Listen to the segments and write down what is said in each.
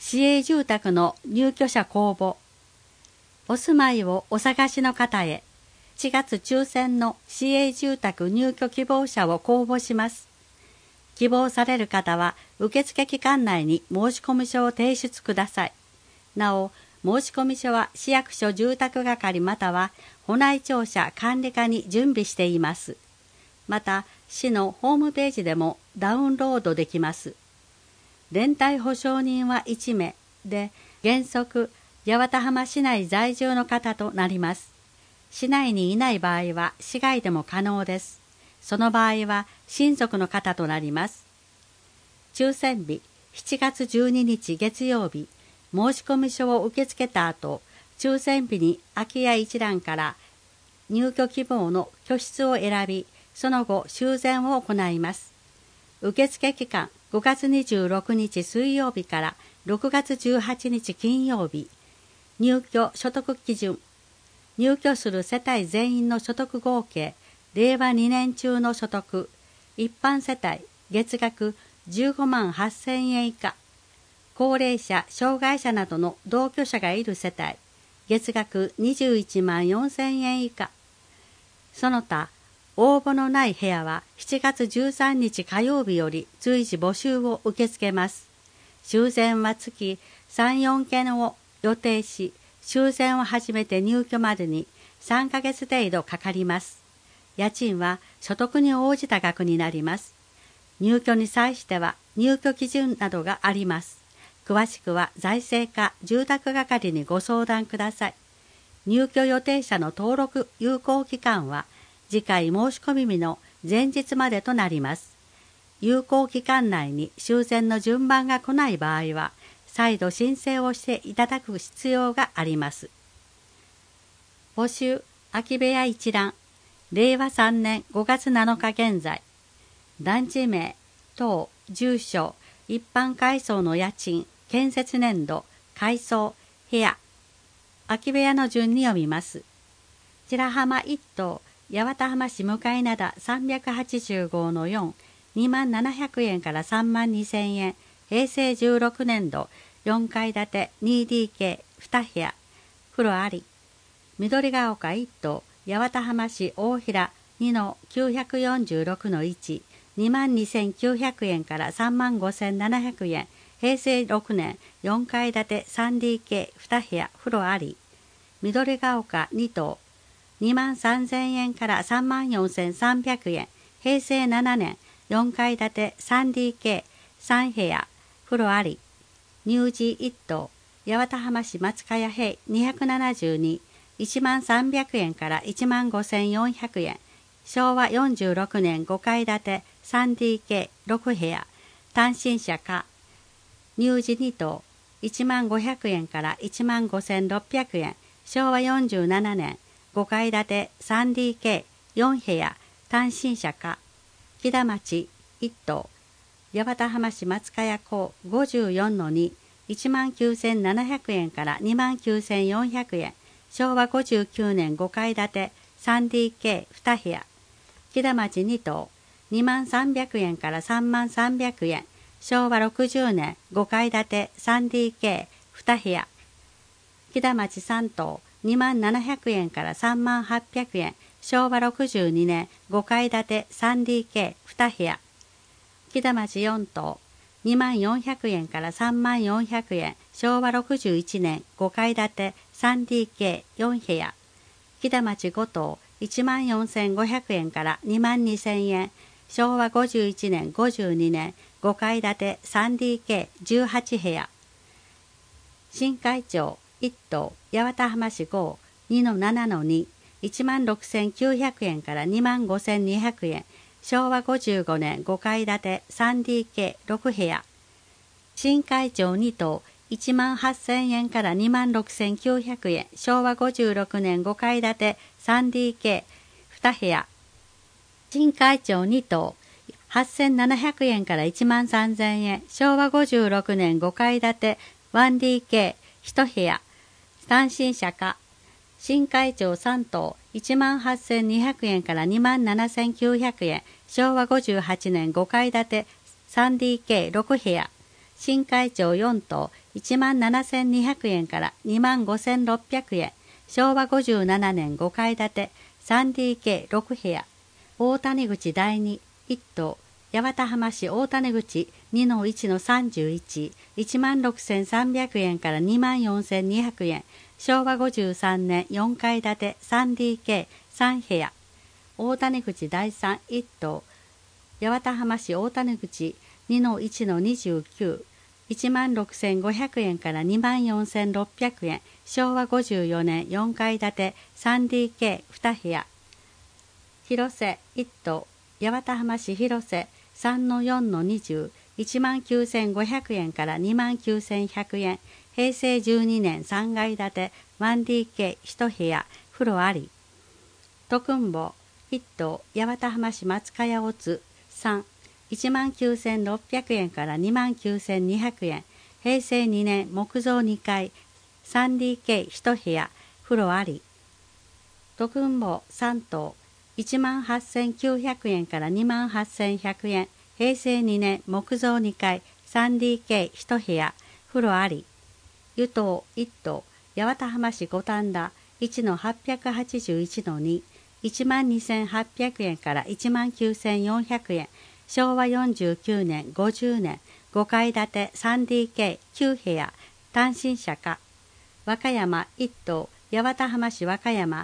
市営住宅の入居者公募。お住まいをお探しの方へ、4月抽選の市営住宅入居希望者を公募します。希望される方は、受付期間内に申込書を提出ください。なお、申込書は市役所住宅係または、保内庁舎管理課に準備しています。また、市のホームページでもダウンロードできます。連帯保証人は1名で、原則、八幡浜市内在住の方となります。市内にいない場合は市外でも可能です。その場合は親族の方となります。抽選日、7月12日月曜日、申込書を受け付けた後、抽選日に空き家一覧から入居希望の居室を選び、その後修繕を行います。受付期間、5月26日水曜日から6月18日金曜日。入居所得基準。入居する世帯全員の所得合計、令和2年中の所得。一般世帯、月額15万8000円以下。高齢者、障害者などの同居者がいる世帯、月額21万4000円以下。その他、応募のない部屋は7月13日火曜日より随時募集を受け付けます。修繕は月3、4件を予定し、修繕を始めて入居までに3ヶ月程度かかります。家賃は所得に応じた額になります。入居に際しては入居基準などがあります。詳しくは財政課住宅係にご相談ください。入居予定者の登録有効期間は次回申し込み日の前日までとなります。有効期間内に修繕の順番が来ない場合は、再度申請をしていただく必要があります。募集、空き部屋一覧、令和3年5月7日現在、団地名、等、住所、一般階層の家賃、建設年度、階層、部屋、空き部屋の順に読みます。白浜一棟、八幡浜市向灘380号の4、2700円から32000円、平成16年度、4階建て 2DK2 部屋、風呂あり。緑が丘一棟、八幡浜市大平2の946の1、22,900円から35,700円、平成6年、4階建て 3DK2 部屋、風呂あり。緑が丘2棟、23,000円から34,300円、平成7年、4階建て 3DK3 部屋、風呂あり。乳児1棟、八幡浜市松茅平272、13,300円から15,400円、昭和46年5階建て 3DK6 部屋、単身者か。乳児2棟、15,000円から15,600円、昭和47年5階建て 3DK4 部屋、単身者か。木田町1棟、八幡浜市松茅港54の2、19,700円から29,400円、昭和59年5階建て 3DK2 部屋。木田町2棟、23,000円から33,300円、昭和60年5階建て 3DK2 部屋。木田町3棟、27,000円から38,000円、昭和62年5階建て 3DK2 部屋。木田町4棟、24,000円から34,000円、昭和61年5階建て 3DK4 部屋。木田町5棟、14,500円から22,000円、昭和51年52年5階建て 3DK18 部屋。新海町1棟、八幡浜市5、2の7の2、16,900円から25,200円、昭和55年5階建て 3DK6 部屋。新海町2棟、18,000円から26,900円、昭和56年5階建て 3DK2 部屋。新海町2棟、8,700円から13,000円、昭和56年5階建て 1DK1 部屋。単身者か。新海町3棟、18,200円から27,900円、昭和58年5階建て 3DK6 部屋。新海町4棟、 17,200円から25,600円。昭和57年5階建て 3DK6 部屋。大谷口第2、1棟。八幡浜市大谷口 2-1-31、16,300円から24,200円。昭和53年4階建て 3DK3 部屋。大谷口第3、1棟。八幡浜市大谷口 2-1-29、16,500円から24,600円。昭和54年4階建て 3DK2 部屋。広瀬1棟。八幡浜市広瀬 3-4-20、19,500円から29,100円。平成12年3階建て 1DK1 部屋。風呂あり。徳保1棟。八幡浜市松茅尾津3、19,600円から29,200円。平成2年木造2階 3DK1 部屋。風呂あり。徳保3棟。18,900円から28,100円。平成2年木造2階 3DK1 部屋。風呂あり。湯島1棟。八幡浜市五反田 1-881-2、12,800円から19,400円。昭和49年50年5階建て 3DK9 部屋。単身者か。和歌山1棟。八幡浜市和歌山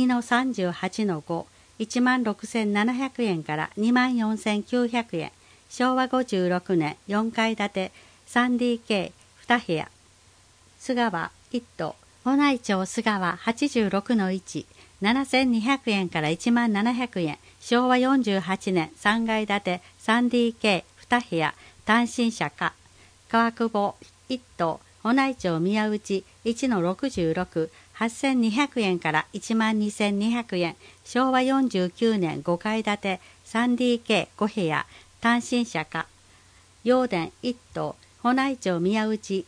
2-38-5、16,700円から24,900円。昭和56年4階建て 3DK2 部屋。菅川1棟。保内町菅川 86-1、7,200円から17,700円。昭和48年3階建て 3DK2 部屋。単身者か。川久保1棟。保内町宮内 1-66、8,200円から12,200円。昭和49年5階建て 3DK5 部屋。単身者か。陽田1棟。保内町宮内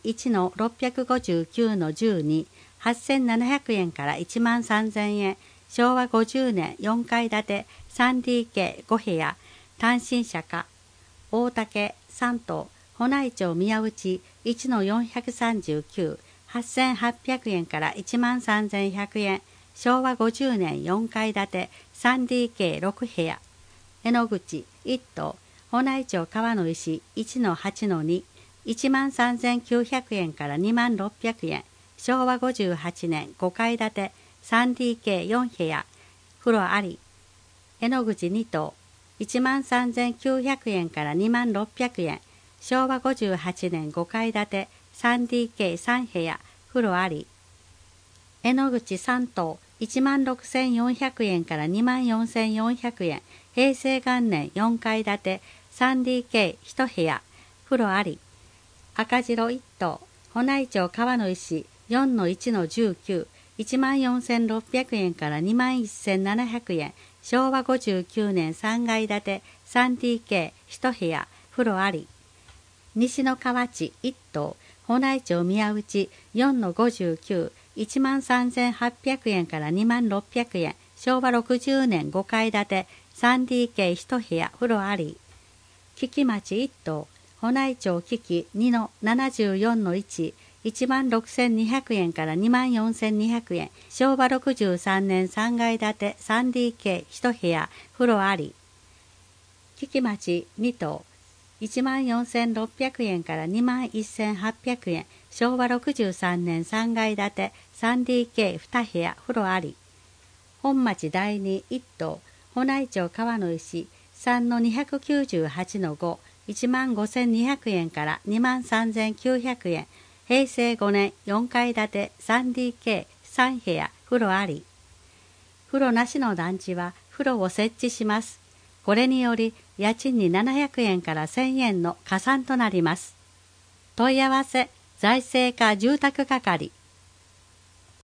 1-659-12、8,700円から13,000円。昭和50年4階建て 3DK5 部屋。単身者か。大竹3棟。保内町宮内 1-439、8,800円から13,100円。昭和50年4階建て 3DK6 部屋。江ノ口1棟。保内町川の石 1-8-2、13,900円から26,000円。昭和58年5階建て 3DK4 部屋。風呂あり。江ノ口2棟。13,900円から26,000円。昭和58年5階建て 3DK3 部屋。風呂あり。江ノ口3棟。16,400円から24,400円。平成元年4階建て 3DK1 部屋。風呂あり。赤白1棟。保内町川の石 4-1-19、14,600円から21,700円。昭和59年3階建て 3DK1 部屋。風呂あり。西の河内1棟。保内町宮内 4-59、13,800円から26,000円。昭和60年5階建て 3DK1 部屋。風呂あり。木々町1棟。保内町木々 2-74-1、16,200円から24,200円。昭和63年3階建て 3DK1 部屋。風呂あり。木々町2棟。14,600円から21,800円。昭和63年3階建て 3DK2 部屋。風呂あり。本町第2 1棟。保内町川の石 3-298-5、15,200円から23,900円。平成5年4階建て 3DK3 部屋。風呂あり。風呂なしの団地は風呂を設置します。これにより家賃に700円から1,000円の加算となります。問い合わせ財政課住宅係